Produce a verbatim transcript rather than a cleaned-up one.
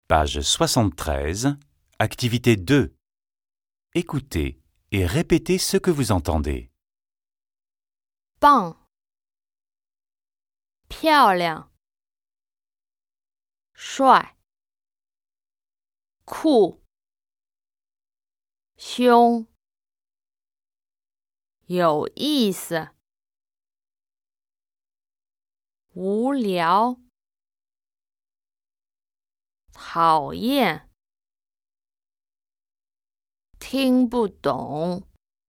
Page soixante-treize, activité deux. Écoutez et répétez ce que vous entendez. 棒，漂亮，帅，酷，凶，有意思，无聊，讨厌，听不懂。